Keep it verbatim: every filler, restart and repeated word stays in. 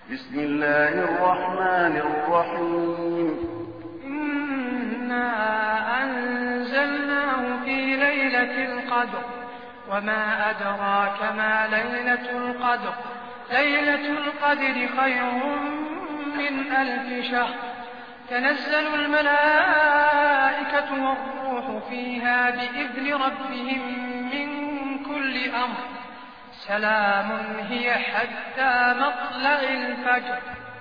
بسم الله الرحمن الرحيم إنا أنزلناه في ليلة القدر وما أدراك ما ليلة القدر ليلة القدر خير من ألف شهر تنزل الملائكة والروح فيها بإذن ربهم من كل أمر سلام هي حتى مطلع الفجر.